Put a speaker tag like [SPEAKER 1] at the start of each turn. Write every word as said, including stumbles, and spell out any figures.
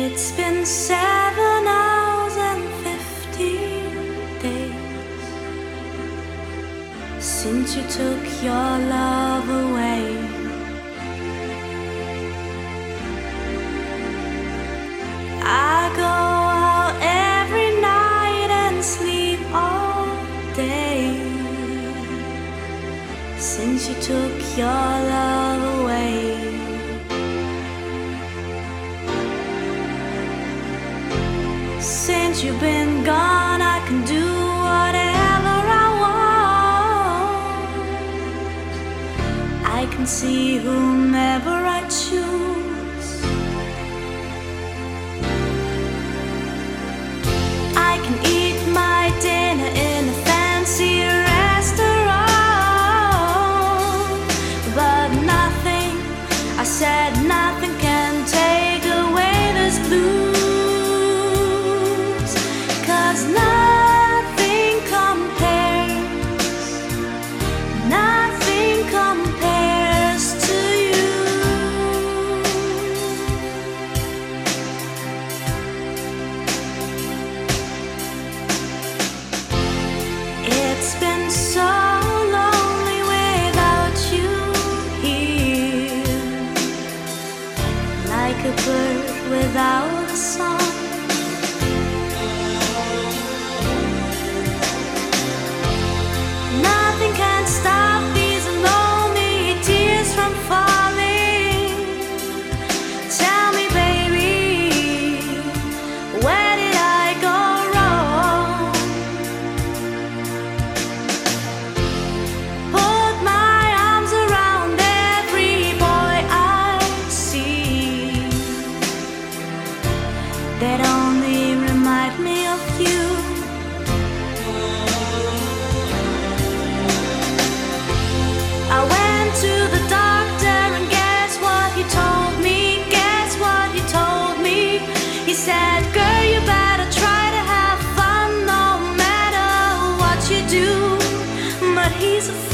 [SPEAKER 1] It's been seven hours and fifteen days since you took your love away. I go out every night and sleep all day since you took your love away. Since you've been gone, I can do whatever I want. I can see whomever I choose. I can eat my dinner in a fancy restaurant, but nothing, I said nothing can take away this blue. Nothing compares, nothing compares to you. It's been so lonely without you here, like a bird without a song. Nothing can stop these lonely tears from falling. Tell me, baby, where did I go wrong? Put my arms around every boy I see that only remind me of you. I went to the doctor and guess what he told me? Guess what he told me? He said, girl, you better try to have fun no matter what you do. But he's a